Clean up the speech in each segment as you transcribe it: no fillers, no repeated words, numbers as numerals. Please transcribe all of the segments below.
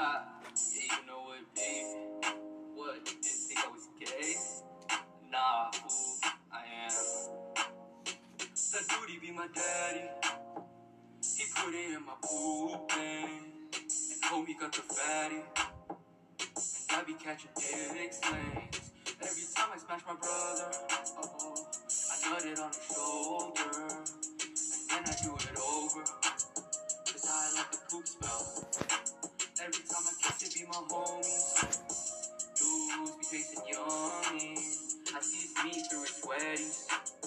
Yeah, you know what, baby? What, you didn't think I was gay? Nah, fool, I am. That duty be my daddy. He put it in my poop, and homie got the fatty. And I be catching dick lanes. Every time I smash my brother, I nutted on his shoulder. And then I do it over, cause I like the poop smell. Every time I kiss it be my homies. Dudes be tasting yummy. I see his meat through his sweaties.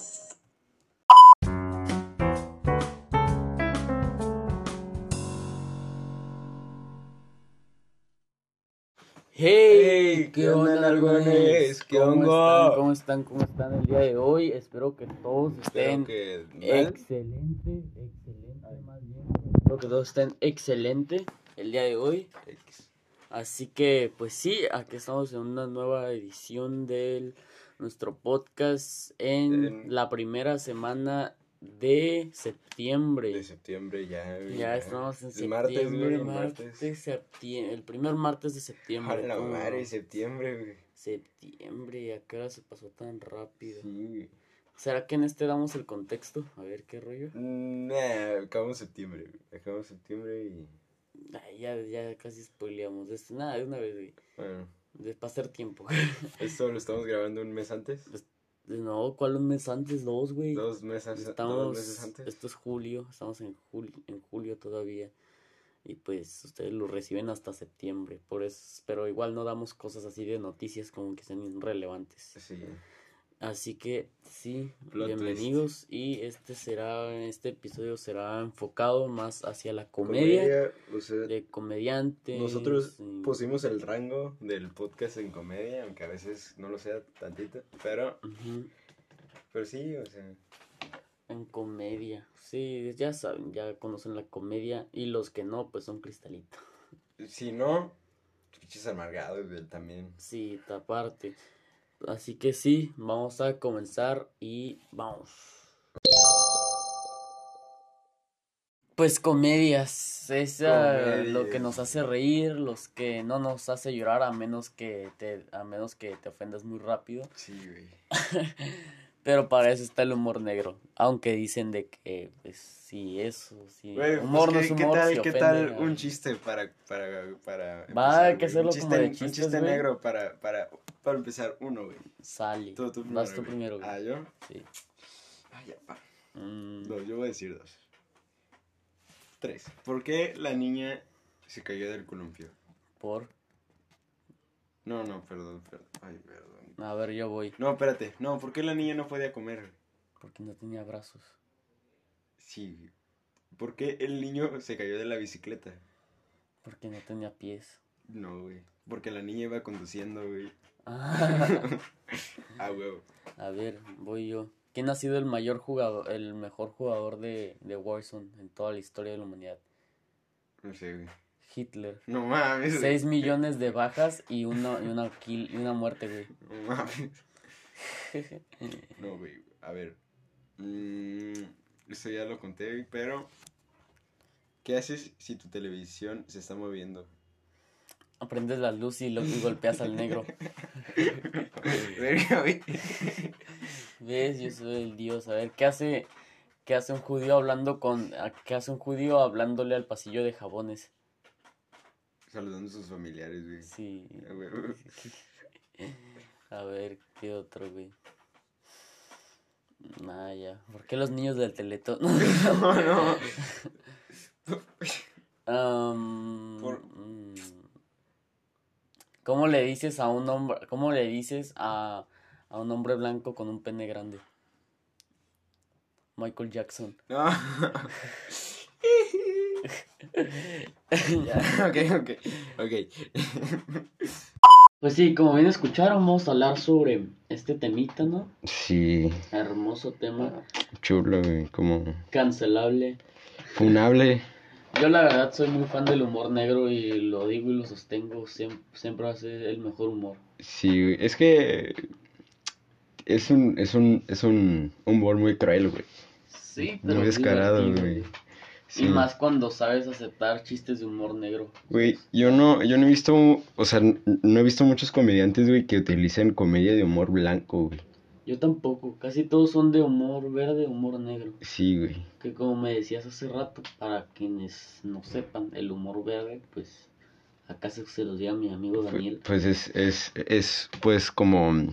Hey, ¿qué onda, narcones? ¿Qué ¿Cómo onda? están? ¿Cómo están? ¿Cómo están el día de hoy? Espero que todos estén excelente, más bien. Espero que todos estén excelente el día de hoy. Así que, pues sí, aquí estamos en una nueva edición de nuestro podcast en la primera semana de septiembre. Ya estamos en septiembre, el primer martes de septiembre. A la madre, septiembre, güey. Septiembre, ¿a qué hora se pasó tan rápido? Sí. ¿Será que en este damos el contexto? A ver, ¿qué rollo? Acabamos septiembre, güey. Acabamos septiembre y... Ay, ya casi spoileamos esto. Nada, de una vez, güey. Bueno. De pasar tiempo. ¿Esto lo estamos grabando un mes antes? No, ¿cuál un mes antes? 2, güey. 2 meses, Estamos, 2 meses antes. Esto es julio, estamos en julio todavía. Y pues ustedes lo reciben hasta septiembre. Por eso, pero igual no damos cosas así de noticias como que sean irrelevantes. Sí. Así que sí, Plot bienvenidos. twist. Y este episodio será enfocado más hacia la comedia O sea, de comediantes. nosotros pusimos el rango del podcast en comedia, aunque a veces no lo sea tantito, pero sí, o sea, en comedia, sí, ya saben, ya conocen la comedia. Y los que no, pues son cristalito. si no, pinches amargados, güey, también. Sí, aparte. Así que sí, vamos a comenzar y vamos. Pues comedias, lo que nos hace reír, los que no nos hace llorar a menos que te ofendas muy rápido. Sí, güey. Pero para eso está el humor negro, aunque dicen de que pues sí, Güey, humor pues, no es humor. ¿qué tal un chiste para Va, hay que empezar, hacerlo güey? como de Un chistes, chiste güey. negro para empezar uno, güey. Sale. Tú Vas tú güey. primero, güey. ¿Ah, yo? Sí. Ya, pa. No, yo voy a decir 2. 3. ¿Por qué la niña se cayó del columpio? ¿Por? No, perdón. Ay, perdón. A ver, yo voy. No, espérate. No, ¿por qué la niña no podía comer? Porque no tenía brazos. Sí. ¿Por qué el niño se cayó de la bicicleta? Porque no tenía pies. No, güey. Porque la niña iba conduciendo, güey. Huevo. A ver, voy yo. ¿Quién ha sido el mejor jugador de Warzone en toda la historia de la humanidad? No sé, güey. Hitler. No mames. 6 millones de bajas y una muerte, güey. No mames. No, güey. A ver. Esto ya lo conté, güey, pero... ¿Qué haces si tu televisión se está moviendo? Aprendes la luz y golpeas al negro. Verga, güey. ¿Ves? Yo soy el dios. A ver, ¿qué hace un judío hablándole al pasillo de jabones? Saludando a sus familiares, güey. Sí. Güey. A ver, ¿qué otro, güey? Ya. ¿Por qué los niños del Teletón? No. ¿Cómo le dices a un hombre blanco con un pene grande? Michael Jackson. No. Ya, ok. Pues sí, como bien escucharon, vamos a hablar sobre este temita, ¿no? Sí. Hermoso tema. Chulo, güey, como... Cancelable. Funable. Yo la verdad soy muy fan del humor negro y lo digo y lo sostengo, siempre va a ser el mejor humor. Sí, güey, es que es un humor muy cruel, güey. Sí, pero muy descarado, divertido. güey. Sí. Y más cuando sabes aceptar chistes de humor negro. Güey, yo no he visto, o sea, no he visto muchos comediantes, güey, que utilicen comedia de humor blanco, güey. Yo tampoco, casi todos son de humor verde, humor negro. Sí, güey. Que como me decías hace rato, para quienes no sepan, el humor verde, pues, acá se los diga mi amigo Daniel. Pues es pues como...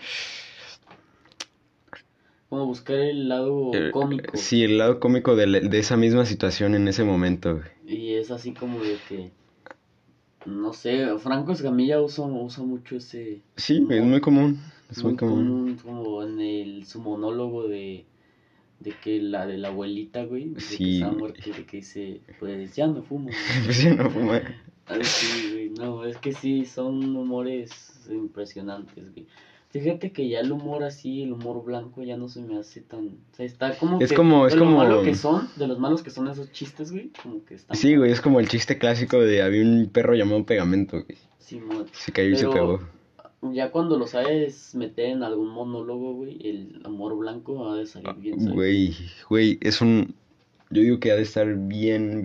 Como buscar el lado cómico. Sí, el lado cómico de esa misma situación en ese momento, güey. Y es así como de que, no sé, Franco Escamilla usa mucho ese... Sí, humor. Es muy común. Es muy común. Como en su monólogo de que de la abuelita, güey, de sí. Que está muerta, de que dice, pues ya no fumo. Pues ya no fumo. Sí, güey, no, es que sí, son humores impresionantes, güey. Fíjate que ya el humor así, el humor blanco ya no se me hace tan... O sea, está como es que... Como, de los malos que son esos chistes, güey, como que están... Sí, güey, es como el chiste clásico de había un perro llamado Pegamento, güey. Sí, man. Se cayó y se pegó. Ya cuando lo sabes meter en algún monólogo, güey, el humor blanco ha de salir bien, ¿sabes? Güey, es un... Yo digo que ha de estar bien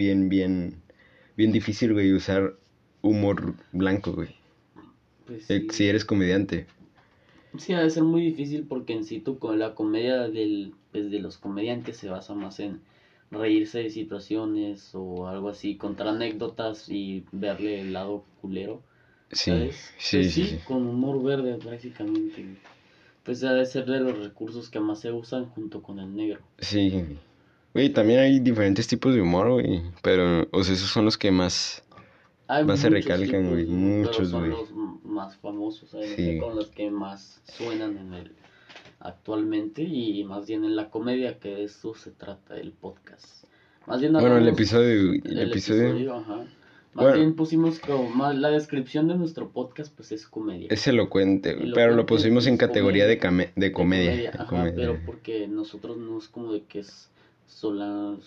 difícil, güey, usar humor blanco, güey. Pues sí. Si eres comediante. Sí, ha de ser muy difícil porque en sí la comedia de los comediantes se basa más en reírse de situaciones o algo así, contar anécdotas y verle el lado culero. ¿Sabes? Sí, con humor verde prácticamente. Pues ha de ser de los recursos que más se usan junto con el negro. Sí, güey, también hay diferentes tipos de humor, güey, pero, o sea, esos son los que más se recalcan, güey, muchos, güey. Son los más famosos, ¿sabes? Sí. Con los que más suenan actualmente y más bien en la comedia, que de eso se trata el podcast. Más bien el episodio, ajá. Más bien pusimos como la descripción de nuestro podcast, pues es comedia. Es elocuente, pero lo pusimos en categoría de comedia. Ajá, comedia. Pero porque nosotros no es como de que solamos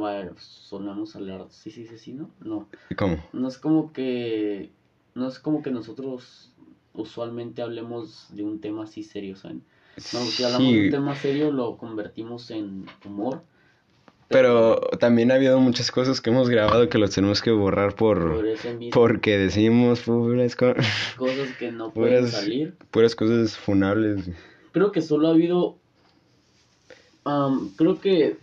hablar, sí, ¿no? No. ¿Cómo? No es como que nosotros usualmente hablemos de un tema así serio, ¿saben? No, si hablamos de un tema serio lo convertimos en humor. Pero también ha habido muchas cosas que hemos grabado que los tenemos que borrar porque decimos puras cosas que no pueden salir. Puras cosas funables. Creo que solo ha habido... creo que...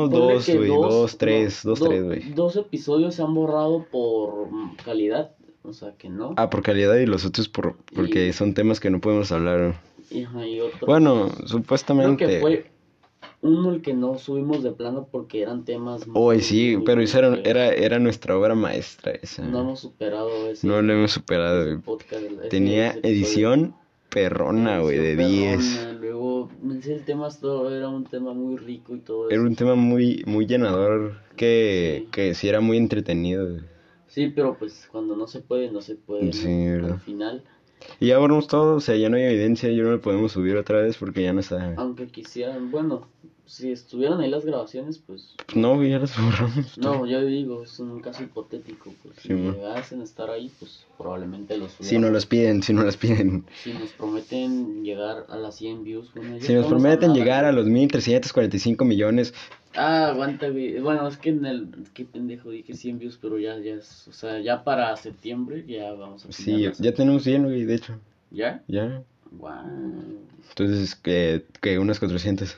Dos episodios se han borrado por calidad. O sea que no. Por calidad y los otros porque son temas que no podemos hablar. Y otro. Bueno, supuestamente... Creo que fue... Uno el que no subimos de plano porque eran temas muy pero esa era nuestra obra maestra esa. No hemos superado ese. No lo hemos superado. Tenía edición perrona, güey, de 10. Luego, el tema era un tema muy rico y todo eso. Era un tema muy llenador que sí era muy entretenido. Sí, pero pues cuando no se puede. Sí, ¿no? Al final. Y ya borramos todo, o sea, ya no hay evidencia, ya no lo podemos subir otra vez porque ya no está. Aunque quisieran, bueno, si estuvieran ahí las grabaciones, pues... No, ya las borramos. No, yo digo, es un caso hipotético, pues si llegasen a estar ahí, pues probablemente los subieran. Si no las piden. Si nos prometen llegar a las 100 views, bueno, si nos prometen llegar a los 1,345 millones... aguanta, güey. Bueno, es que qué pendejo, dije 100 views, pero ya es, o sea, ya para septiembre ya vamos a... Sí, ya tenemos 100, güey, de hecho. ¿Ya? Ya. Wow. Entonces, que unas 400.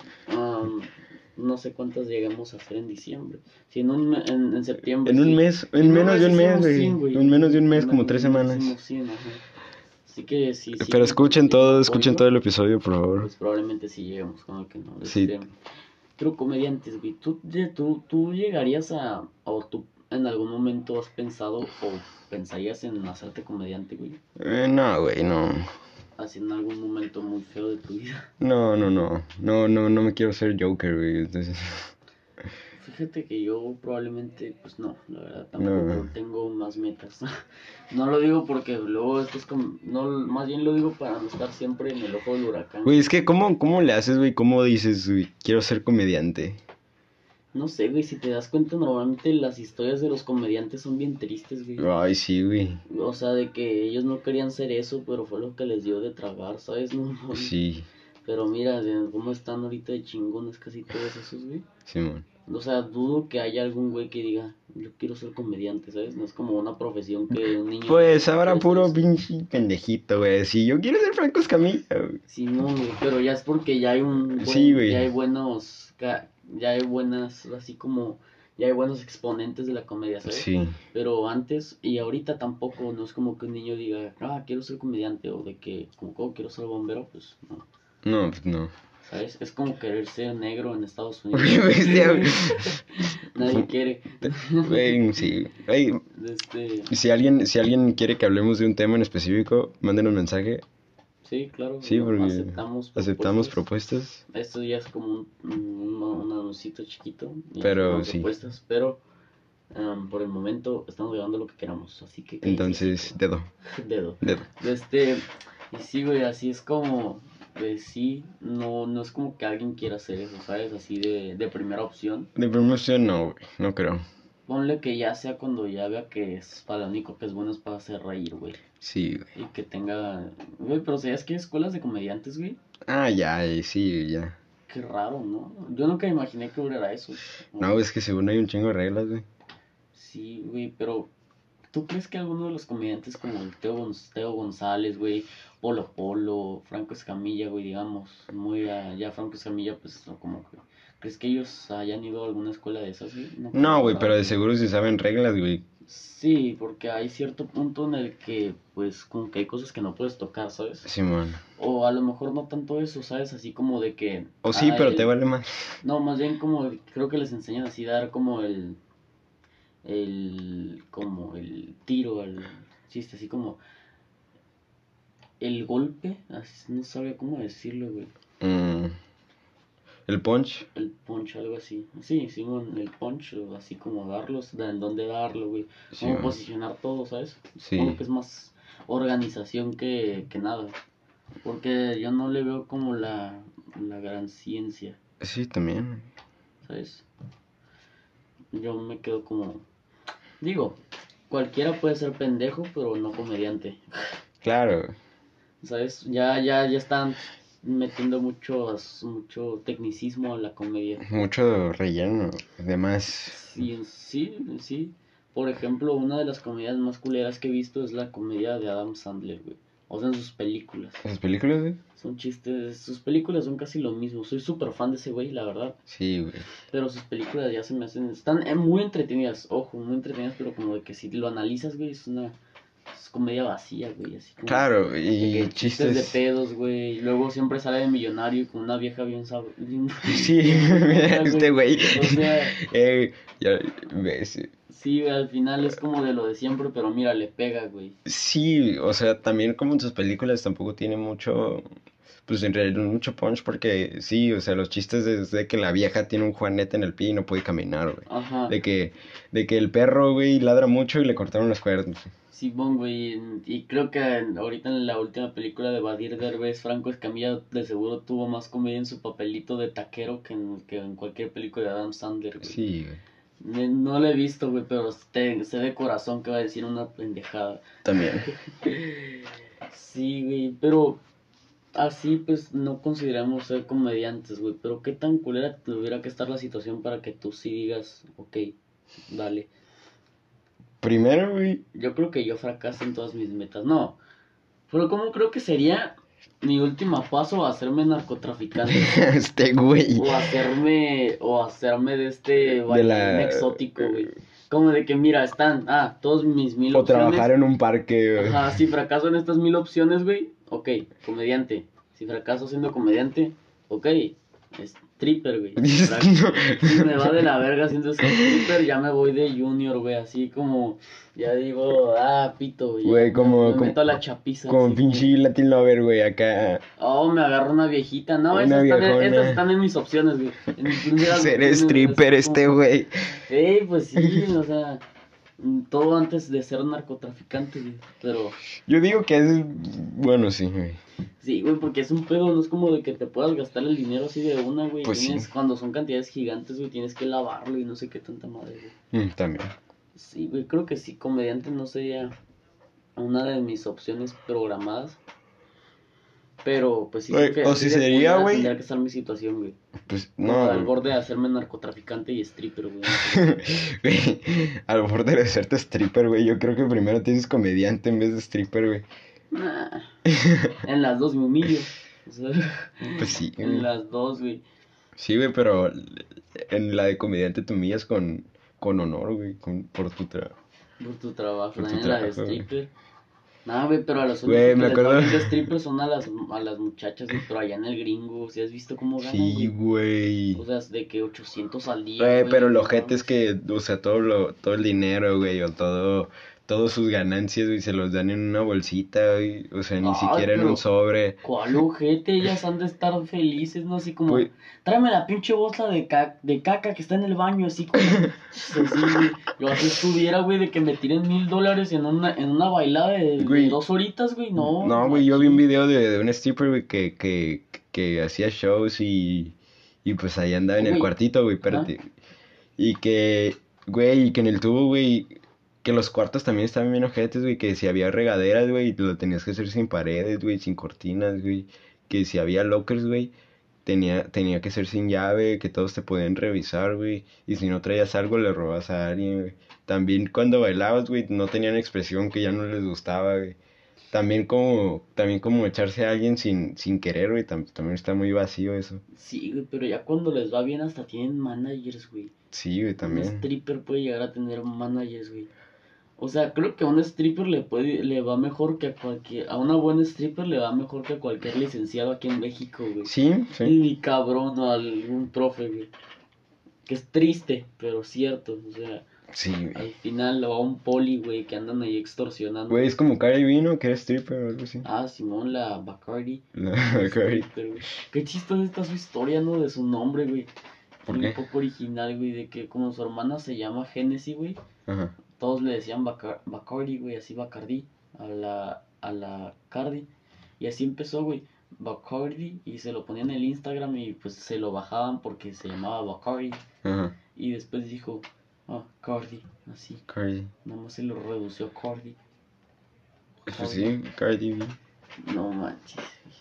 No sé cuántas llegamos a hacer en diciembre. Si en septiembre. En un mes, en menos de un mes, güey. En menos de un mes, como 3 semanas. 100, ajá. Así que sí. Pero escuchen todo el episodio, por favor. Pues probablemente sí lleguemos, como que no. Sí. Pero comediantes, güey, ¿tú llegarías o tú en algún momento has pensado o pensarías en hacerte comediante, güey? No, güey, no. Así en algún momento muy feo de tu vida. No me quiero ser Joker, güey, entonces... Fíjate que yo probablemente, pues no, la verdad, tampoco tengo más metas. No lo digo porque luego esto es como, no, más bien lo digo para no estar siempre en el ojo del huracán. Güey, es que ¿cómo le haces, güey? ¿Cómo dices, güey, quiero ser comediante? No sé, güey, si te das cuenta, normalmente las historias de los comediantes son bien tristes, güey. Ay, sí, güey. O sea, de que ellos no querían ser eso, pero fue lo que les dio de tragar, ¿sabes? No. Sí. Pero mira, cómo están ahorita de chingones casi todos esos, güey. Sí, man. O sea, dudo que haya algún güey que diga, yo quiero ser comediante, ¿sabes? No es como una profesión que un niño... Pues ahora puro pinche pendejito, güey. Si yo quiero ser Franco Escamilla, güey. Sí, no, güey, pero ya es porque ya hay Sí, güey. ya hay buenos, ya hay buenas, así como, ya hay buenos exponentes de la comedia, ¿sabes? Sí. Pero antes y ahorita tampoco, no es como que un niño diga, quiero ser comediante, o de que, como quiero ser bombero, pues no. No, pues no. ¿Sabes? Es como querer ser negro en Estados Unidos. Nadie quiere. Sí. Ey, Este... si alguien quiere que hablemos de un tema en específico, mándenos un mensaje. Sí, claro. Sí, porque aceptamos propuestas. Esto ya es como un anuncito chiquito. Pero sí. Propuestas, pero por el momento estamos grabando lo que queramos. Así que... Entonces, dedo. Dedo. Y sí, güey, así es como... Pues sí, no es como que alguien quiera hacer eso, ¿sabes? Así de primera opción. De primera opción no, güey, no creo. Ponle que ya sea cuando ya vea que es para lo único que es bueno es para hacer reír, güey. Sí, güey. Y que tenga... Güey, pero ¿sabías que hay escuelas de comediantes, güey? Ah, ya, sí, ya. Qué raro, ¿no? Yo nunca imaginé que hubiera eso. No, es que según hay un chingo de reglas, güey. Sí, güey, pero... ¿Tú crees que alguno de los comediantes como el Teo González, güey, Polo, Franco Escamilla, güey, digamos, ya Franco Escamilla, pues, como que... ¿Crees que ellos hayan ido a alguna escuela de esas, güey? No, güey, pero de seguro sí saben reglas, güey. Sí, porque hay cierto punto en el que, pues, como que hay cosas que no puedes tocar, ¿sabes? Sí, man. O a lo mejor no tanto eso, ¿sabes? Así como de que... O sí, pero te vale más. No, más bien como, creo que les enseñan así a dar como como el tiro al chiste, así como el golpe, así, no sabía cómo decirlo, güey. ¿El punch? El punch, algo así. Sí, el punch, o así como darlos, en dónde darlo, güey. Sí, Cómo posicionar todo, ¿sabes? Sí. Como que es más organización que nada. Porque yo no le veo como la gran ciencia. Sí, también. ¿Sabes? Yo me quedo como... Digo, cualquiera puede ser pendejo, pero no comediante. Claro. ¿Sabes? Ya están metiendo mucho tecnicismo a la comedia. Mucho relleno, además. Sí. Por ejemplo, una de las comedias más culeras que he visto es la comedia de Adam Sandler, güey. O sea, en sus películas. ¿Esas películas, güey? Son chistes, sus películas son casi lo mismo. Soy súper fan de ese güey, la verdad. Sí, güey. Pero sus películas ya se me hacen... Están muy entretenidas, ojo, muy entretenidas, pero como de que si lo analizas, güey, es comedia vacía, güey, así como... Claro, y chistes de pedos, güey. Luego siempre sale de millonario con una vieja bien Sí, este güey. O sea... ya ves. Sí, al final es como de lo de siempre, pero mira, le pega, güey. Sí, o sea, también como en sus películas tampoco tiene mucho, pues en realidad mucho punch porque sí, o sea, los chistes de que la vieja tiene un juanete en el pie y no puede caminar, güey. Ajá. De que el perro, güey, ladra mucho y le cortaron las cuerdas. Sí, bon, güey, y creo que ahorita en la última película de Badir Derbez, Franco Escamilla de seguro tuvo más comedia en su papelito de taquero que en cualquier película de Adam Sandler, güey. Sí, güey. No lo he visto, güey, pero sé de corazón que va a decir una pendejada. También. Sí, güey, pero así pues no consideramos ser comediantes, güey. Pero qué tan culera tuviera que estar la situación para que tú sí digas, ok, dale. Primero, güey. Yo creo que yo fracaso en todas mis metas. No, pero ¿cómo creo que sería mi último paso? Hacerme narcotraficante. Este güey. O hacerme de este bailarín exótico, güey. Como de que, mira, están, todos mis 1000 opciones. O trabajar en un parque, güey. Ajá, si fracaso en estas 1000 opciones, güey, ok, comediante. Si fracaso siendo comediante, ok, stripper, güey. Si me va de la verga siendo stripper, ya me voy de junior, güey, así como, ya digo, pito, güey. Güey, me meto a la chapiza. Como pinche Latin Lover, güey, acá. Oh, me agarro una viejita. No, esas están en mis opciones, güey. Ser stripper este, güey. Pues sí, o sea, todo antes de ser narcotraficante, güey, pero... Yo digo que es... Bueno, sí, güey. Sí, güey, porque es un pedo, no es como de que te puedas gastar el dinero así de una, güey. Pues sí. Cuando son cantidades gigantes, güey, tienes que lavarlo y no sé qué tanta madre, güey. También. Sí, güey, creo que sí, comediante no sería una de mis opciones programadas. Pero, pues sí, Güey, creo que o así si de sería, culera güey. tendría que estar mi situación, güey. Pues No, al no. borde de hacerme narcotraficante y stripper, güey. Güey, a lo mejor de hacerte stripper, güey. Yo creo que primero tienes comediante en vez de stripper, güey. Nah, en las dos me humillo. O sea, Pues sí, en güey. las dos, güey. Sí, güey, pero en la de comediante te humillas con honor, güey. Por tu trabajo. Por tu trabajo, Por tu también la de trabajo, güey. stripper. Nah, güey, pero a los Güey, únicos que me les va acuerdo. bien de stripper son a las muchachas, güey. Pero allá en el gringo, si has visto cómo ganan, Sí, güey. güey. O sea, de que 800 al día, Güey, güey. pero lo no ojete es mames. que, o sea, todo el dinero, güey, o todas sus ganancias, güey, se los dan en una bolsita, güey, o sea, ni Ay, siquiera en un pero sobre. ¿cuál ojete? Ellas han de estar felices, ¿no? Así como, Pues, tráeme la pinche bolsa de caca que está en el baño, así como, así, güey. Yo así estuviera, güey, de que me tiren $1000 en una bailada de güey, 2 horitas, güey. No, no, güey, yo vi un machín. video de un stripper, güey, que hacía shows y pues ahí andaba en el Güey, cuartito, güey, ajá. espérate. Y que, güey, y que en el tubo, güey, que los cuartos también estaban bien ojetes, güey, que si había regaderas, güey, lo tenías que hacer sin paredes, güey, sin cortinas, güey, que si había lockers, güey, tenía que ser sin llave, que todos te podían revisar, güey, y si no traías algo le robabas a alguien, güey. También cuando bailabas, güey, no tenían expresión que ya no les gustaba, güey. También como echarse a alguien sin querer, güey, también está muy vacío eso. Sí, güey, pero ya cuando les va bien hasta tienen managers, güey. Sí, güey, Un también. stripper puede llegar a tener managers, güey. O sea, creo que a un stripper le va mejor que a una buena stripper le va mejor que a cualquier licenciado aquí en México, güey. Sí, sí. Y cabrón o algún profe, güey. Que es triste, pero cierto. O sea, Sí, güey. al final va un poli, güey, que andan ahí extorsionando. Güey, es como Cardi B, ¿no? Que era stripper o algo así. Ah, Simón, la Bacardi. La Es Cardi. stripper, güey. Qué chistosa está su historia, ¿no? De su nombre, güey. ¿Por Y qué? un poco original, güey, de que como su hermana se llama Genesis, güey. Ajá. Todos le decían Bacardi, güey, así Bacardi, a la Cardi. Y así empezó, güey, Bacardi, y se lo ponían en el Instagram y pues se lo bajaban porque se llamaba Bacardi. Ajá. Y después dijo, Cardi, así. Cardi. Nomás se lo redució a Cardi. Pues sí, Cardi B. No manches.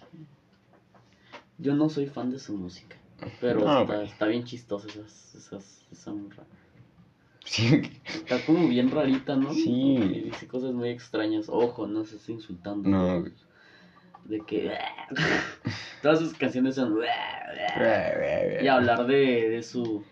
Yo no soy fan de su música, pero No, está, güey. está bien chistosa esa morra. Sí. Está como bien rarita, ¿no? Sí. Y dice cosas muy extrañas. Ojo, no se está insultando. No, güey. De que todas sus canciones son y hablar de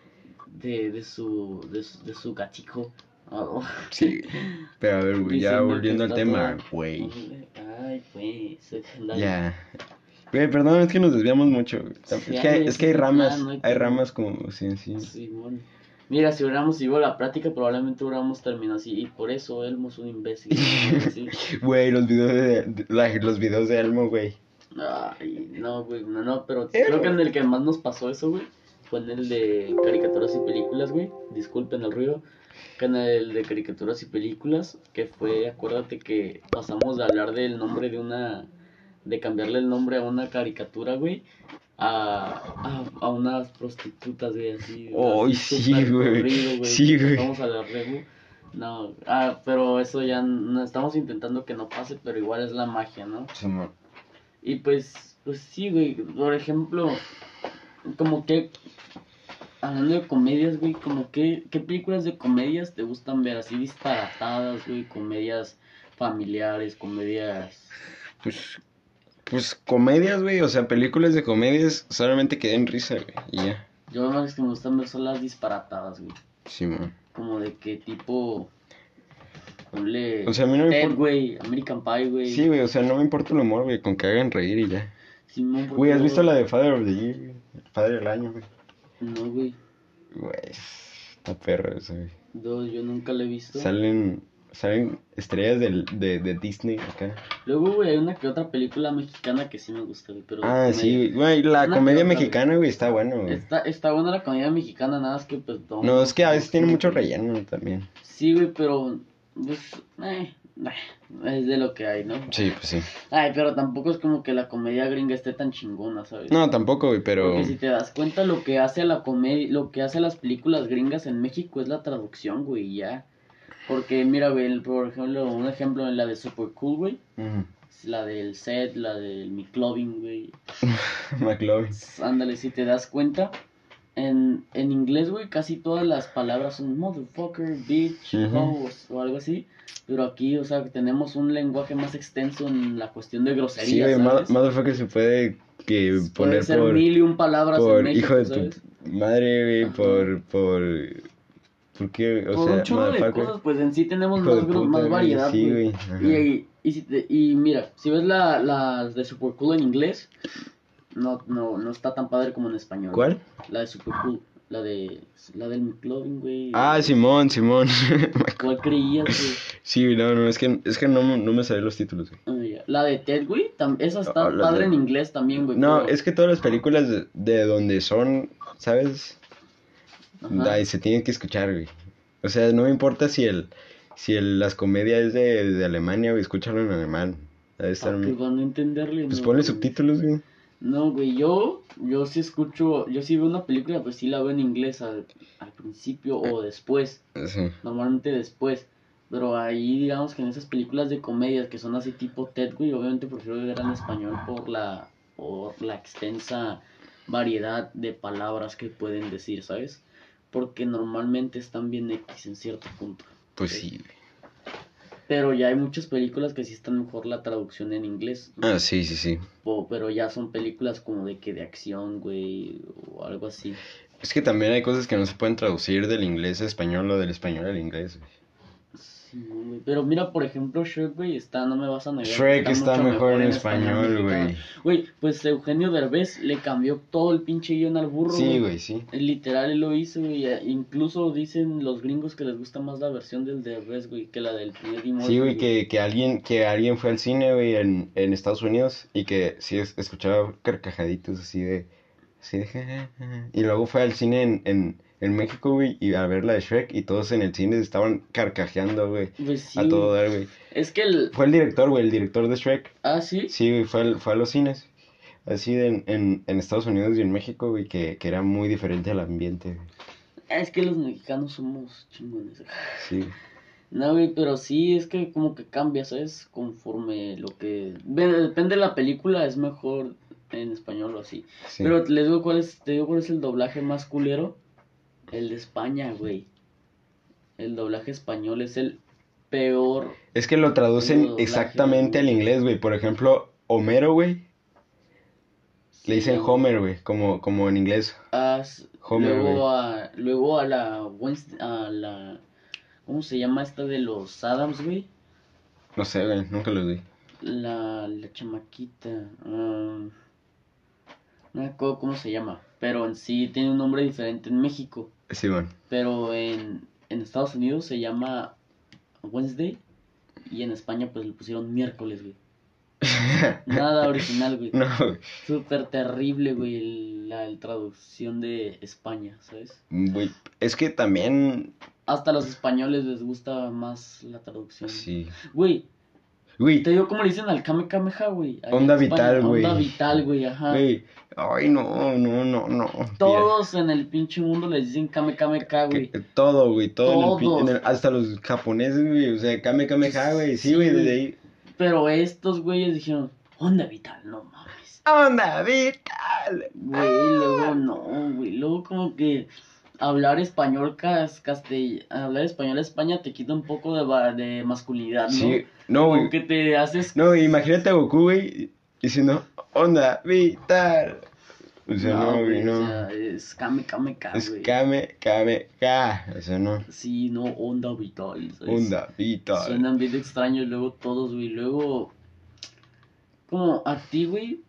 su gatico. Oh. Sí. Pero a ver, güey, ya Diciendo volviendo que al está tema, toda- güey. Ay, güey, Ya. Güey, perdón, es que nos desviamos mucho, güey. Sí, Es que hay ese ramas, plan, no hay hay pedo. ramas como, sí. Simón. Mira, si hubiéramos seguido la práctica, probablemente hubiéramos terminado así. Y por eso Elmo es un imbécil. Sí. Güey, los videos los videos de Elmo, güey. Ay, no, güey, no, pero Elmo. creo que en el que más nos pasó eso, güey, fue en el de caricaturas y películas, güey. Disculpen el ruido. Que en el de caricaturas y películas, que fue, acuérdate que pasamos de hablar del nombre de cambiarle el nombre a una caricatura, güey, a unas prostitutas, güey, así. Ay, así sí, súper güey. corrido, Sí, güey. Vamos a la regu. No, pero eso ya no estamos intentando que no pase, pero igual es la magia, ¿no? Simón. Y pues sí, güey, por ejemplo, como que, hablando de comedias, güey, como que, ¿qué películas de comedias te gustan ver? Así disparatadas, güey, comedias familiares, comedias... Pues comedias, güey, o sea, películas de comedias solamente que den risa, güey, y ya. Yo más que me gustan ver son las disparatadas, güey. Simón. Como de qué tipo... Ponle... O sea, a mí no me Ted, importa. güey, American Pie, güey. Sí, güey, o sea, no me importa el humor, güey, con que hagan reír y ya. Simón, porque Güey, ¿has visto luego- la de Father of the Year, güey? El Padre del Año, güey. No, güey. Güey, está perro eso, güey. Yo nunca la he visto. Salen estrellas de Disney acá. Luego, güey, hay una que otra película mexicana que sí me gusta, güey, pero... Ah, de sí, güey, la Una comedia que otra, mexicana, güey, está bueno, güey. Está buena la comedia mexicana, nada más que pues... No, es que a veces tiene mucho relleno también. Sí, güey, pero... Pues, es de lo que hay, ¿no? Sí, pues sí. Ay, pero tampoco es como que la comedia gringa esté tan chingona, ¿sabes? No, tampoco, güey, pero... Porque si te das cuenta, lo que hace a la comedia, lo que hace a las películas gringas en México es la traducción, güey, y ya. Porque, mira, güey, por ejemplo, un ejemplo en la de Super Cool, güey. La del Seth, la del McLovin, güey. McLovin. Ándale, si te das cuenta. En inglés, güey, casi todas las palabras son motherfucker, bitch, hoe o algo así. Pero aquí, o sea, tenemos un lenguaje más extenso en la cuestión de grosería, sí, güey, ¿sabes? motherfucker se puede Puede poner ser por... 1001 palabras por en México, hijo de ¿sabes? tu madre, güey, Ajá. ¿por qué? O Por sea, un chorro de motherfucker. cosas, pues en sí tenemos Hijo de más, puta, más güey, variedad, sí, güey. güey, ajá. Y mira, si ves las de Super Cool en inglés, no está tan padre como en español. ¿Cuál? Güey. La de Super Cool, la del McLovin, güey. Ah, Simón. ¿Cuál creías, güey? Sí, no, es que no me sabía los títulos, güey. Ah, ya. La de Ted, güey, esa está Oh, padre en inglés también, güey. No, pero... es que todas las películas de donde son, ¿sabes? Ajá. Ahí se tienen que escuchar, güey. O sea, no me importa si las comedias es de Alemania, güey, escúchalo en alemán. Debe estar... Que van a entenderle, Pues no, ponle güey. subtítulos, güey. No, güey, yo sí escucho, yo sí veo una película, pues sí la veo en inglés al principio o después, Sí. normalmente después, pero ahí digamos que en esas películas de comedias que son así tipo Ted, güey, obviamente prefiero ver en español por la extensa variedad de palabras que pueden decir, ¿sabes? Porque normalmente están bien X en cierto punto. Pues sí, güey. Pero ya hay muchas películas que sí están mejor la traducción en inglés. Ah, sí. Pero ya son películas como de acción, güey, o algo así. Es que también hay cosas que no se pueden traducir del inglés a español o del español al inglés, güey. Sí, güey. Pero mira, por ejemplo, Shrek, güey, no me vas a negar. Shrek está mucho mejor en español, güey. mexicano. Güey, pues Eugenio Derbez le cambió todo el pinche guión al burro, Sí, güey, sí. Literal, él lo hizo, güey. Incluso dicen los gringos que les gusta más la versión del Derbez, güey, que la del Eddie Murphy. Sí, güey, que alguien fue al cine, güey, en Estados Unidos y que sí escuchaba carcajaditos así de y luego fue al cine en México, güey, y a ver la de Shrek y todos en el cine estaban carcajeando, güey, Pues sí, a todo dar, güey. Es que Fue el director, güey, el director de Shrek. ¿Ah, sí? Sí, güey, fue a los cines, así en Estados Unidos y en México, güey, que era muy diferente al ambiente, güey. Es que los mexicanos somos chingones. Sí. No, güey, pero sí, es que como que cambia, ¿sabes? Conforme lo que... Depende de la película, es mejor en español o así. Sí. Pero te digo cuál es el doblaje más culero. El de España, güey. El doblaje español es el peor. Es que lo traducen exactamente al inglés, güey. Por ejemplo, Homero, güey. Le dicen Homer, güey, como en inglés. Homer, luego a la ¿cómo se llama esta de los Adams, güey? No sé, güey, nunca los vi. La chamaquita. No me acuerdo cómo se llama. Pero en sí tiene un nombre diferente en México. Sí, man. Pero en Estados Unidos se llama Wednesday. Y en España pues le pusieron miércoles, güey. Nada original, güey. No, güey. Súper terrible, güey, la traducción de España, ¿sabes? Güey, es que también... Hasta a los españoles les gusta más la traducción. Sí. Güey, Güey. te digo cómo le dicen al Kamehameha, güey. Onda vital, güey. Onda vital, güey, ajá. Güey, ay, no. Todos en el pinche mundo les dicen Kamehameha, güey. Todo, güey, Todos. hasta los japoneses, güey, o sea, Kamehameha, güey, sí, güey, desde ahí. Pero estos güeyes dijeron, onda vital, no mames. Onda vital. Güey, luego no, güey, luego como que hablar español hablar español a España te quita un poco de masculinidad, ¿no? Sí, no, güey. Como que te haces... No, güey, imagínate a Goku, güey, diciendo, onda vital. O sea, no, güey, no. O sea, es Kamehameha, güey. Es Kamehameha, o sea, no. Sí, no, onda vital, ¿sabes? Onda vital. Suenan bien extraños luego todos, güey. Luego, como a ti, güey,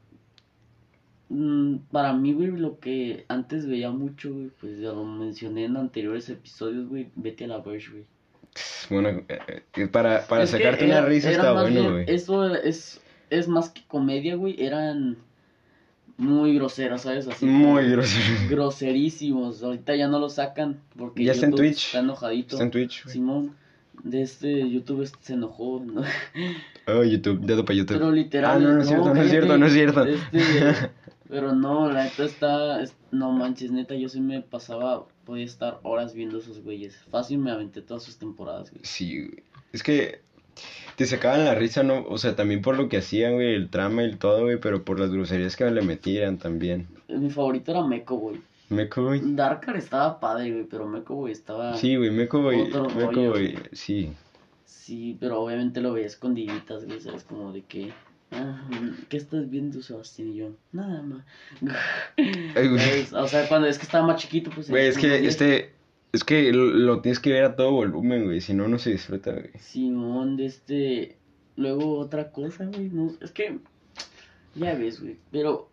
para mí, güey, lo que antes veía mucho, güey, pues ya lo mencioné en anteriores episodios, güey, Vete a la Verge, güey. Bueno, para Es que sacarte una risa está más bueno, bien- güey. Eso es más que comedia, güey, eran muy groseros, ¿sabes? Así Muy como grosero. groserísimos. Ahorita ya no lo sacan porque Ya está en YouTube Twitch. está enojadito. Está en Twitch, güey. Simón, de YouTube se enojó, ¿no? Oh, YouTube, dedo para YouTube. Pero literal. Ah, no es cierto, no es cierto, cállate. no es cierto. Pero no, la neta no manches, neta, yo sí me pasaba podía estar horas viendo esos güeyes. Fácil me aventé todas sus temporadas, güey. Sí, güey. Es que te sacaban la risa, ¿no? O sea, también por lo que hacían, güey, el trama y todo, güey, pero por las groserías que le metían también. Mi favorito era Meko, güey. Meko, güey. Darkar estaba padre, güey, pero Meko, güey, estaba... Sí, güey, Meko, güey. otro Meko, rollo, güey, sí. Sí, pero obviamente lo veía escondiditas, güey, ¿sabes? Como de que... ¿qué estás viendo, Sebastián? Y yo, nada más. Ay, güey. O sea, cuando es que estaba más chiquito, pues... Güey, es que es que lo tienes que ver a todo volumen, güey, si no, no se disfruta, güey. Simón, Luego otra cosa, güey, no... Es que... Ya ves, güey, pero...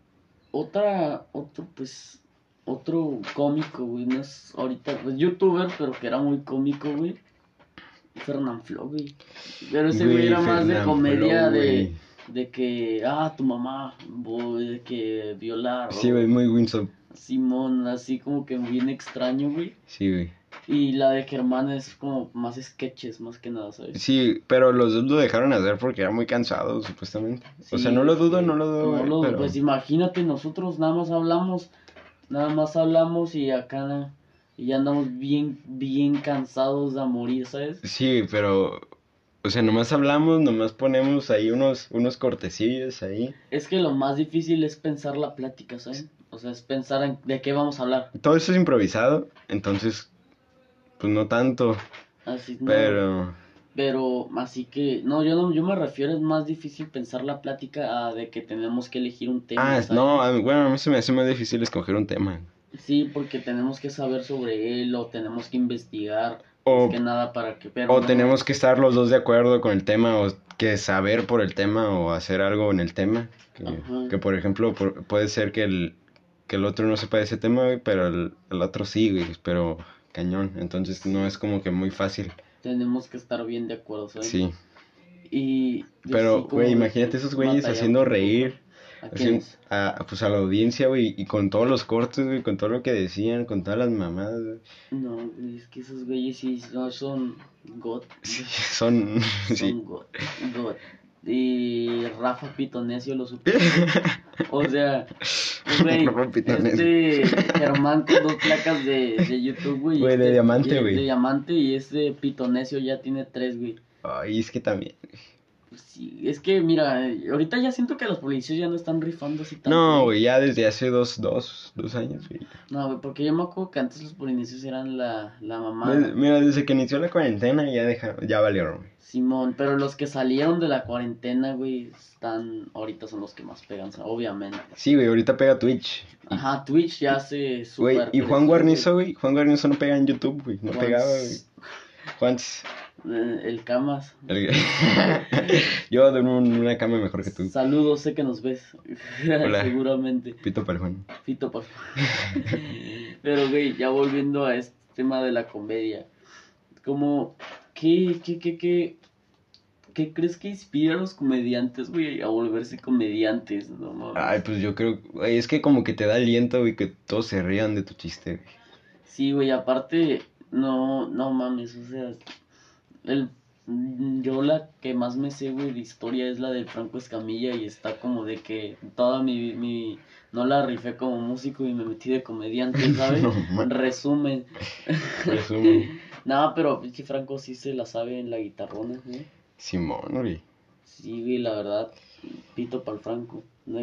Otro cómico, güey, no es ahorita, pues, youtuber, pero que era muy cómico, güey. Fernanfloo, güey. Pero ese güey era más de Fernanfloo, comedia güey. de que, tu mamá, de que violar. Sí, güey, muy Winston. Simón, así como que bien extraño, güey. Sí, güey. Y la de Germán es como más sketches, más que nada, ¿sabes? Sí, pero los dos lo dejaron hacer porque era muy cansado, supuestamente. O Sí, sea, no lo dudo, sí. güey, pero... Pues imagínate, nosotros nada más hablamos y acá y ya andamos bien cansados de morir, ¿sabes? Sí, pero... O sea, nomás hablamos, nomás ponemos ahí unos cortecillos ahí. Es que lo más difícil es pensar la plática, ¿sabes? O sea, es pensar en de qué vamos a hablar. Todo eso es improvisado, entonces, pues no tanto, Así, no, pero... así que, no, yo me refiero, es más difícil pensar la plática a de que tenemos que elegir un tema, ¿sabes? No, bueno, a mí se me hace más difícil escoger un tema. Sí, porque tenemos que saber sobre él o tenemos que investigar, O, más que nada para que... Pero o no, tenemos que estar los dos de acuerdo con el tema, o que saber por el tema, o hacer algo en el tema. Ajá. Que por ejemplo, puede ser que el otro no sepa de ese tema, güey, pero el otro sí, güey, pero cañón. Entonces no es como que muy fácil. Tenemos que estar bien de acuerdo, ¿sabes? Sí. Y... Pero, sí, como güey, de imagínate que esos güeyes batallamos haciendo un poco. reír. ¿A quiénes? Pues a la audiencia, güey, y con todos los cortes, güey, con todo lo que decían, con todas las mamadas, güey. No, es que esos güeyes sí son God. Sí, son, sí. Son God. Y Rafa Pitonesio lo supe. O sea, güey, Rafa Pitonesio. Germán con 2 placas de YouTube, güey. Güey, de diamante, güey. De diamante y Pitonesio ya tiene 3, güey. Ay, es que también. Pues sí, es que mira, ahorita ya siento que los policías ya no están rifando así tanto. No, güey, ya desde hace dos años, güey. No, güey, porque yo me acuerdo que antes los polinesios eran la mamá. Mira, desde que inició la cuarentena ya valieron, güey. Simón, pero los que salieron de la cuarentena, güey, ahorita son los que más pegan, obviamente. Sí, güey, ahorita pega Twitch. Ajá, Twitch ya se Güey, super... y Juan Guarnizo, güey, Juan Guarnizo no pega en YouTube, güey, no pegaba, güey. Juans. El Camas. Yo duermo en una cama mejor que tú. Saludos, sé que nos ves. Hola. Seguramente. Pito para el Juan. Pito, por Pero, güey, ya volviendo a este tema de la comedia. Como, ¿qué crees que inspira a los comediantes, güey, a volverse comediantes? No mames. Ay, pues yo creo, güey, es que como que te da aliento, güey, que todos se rían de tu chiste, güey. Sí, güey, aparte, no mames, o sea, yo la que más me sé, güey, de historia es la del Franco Escamilla y está como de que toda no la rifé como músico y me metí de comediante, ¿sabes? No, man. Resumen. No, pero es que Franco sí se la sabe en la guitarrona, ¿eh? Simón, güey. Sí, güey, la verdad, pito pa'l Franco.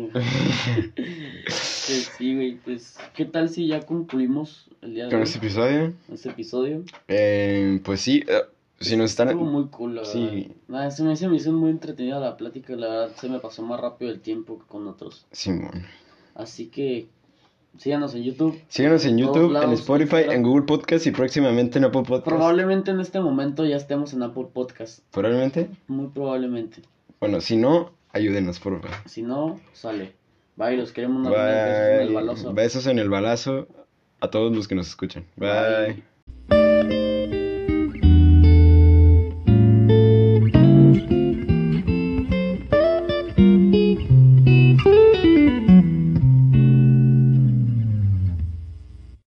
Pues sí, güey, pues, ¿qué tal si ya concluimos el día de ¿Con hoy? este episodio? Este episodio. Pues sí, si nos están... Estuvo muy cool, la verdad. Sí. Nada, se me hizo muy entretenida la plática, la verdad, se me pasó más rápido el tiempo que con otros. Simón. Así que, síganos en YouTube. Síganos en todos YouTube, en lados, Spotify, Instagram. en Google Podcast y próximamente en Apple Podcast. Probablemente en este momento ya estemos en Apple Podcast. Probablemente. Muy probablemente. Bueno, si no, ayúdenos, por favor. Si no, sale. Bye, los queremos una besos en el balazo. Besos en el balazo a todos los que nos escuchan. Bye. Bye.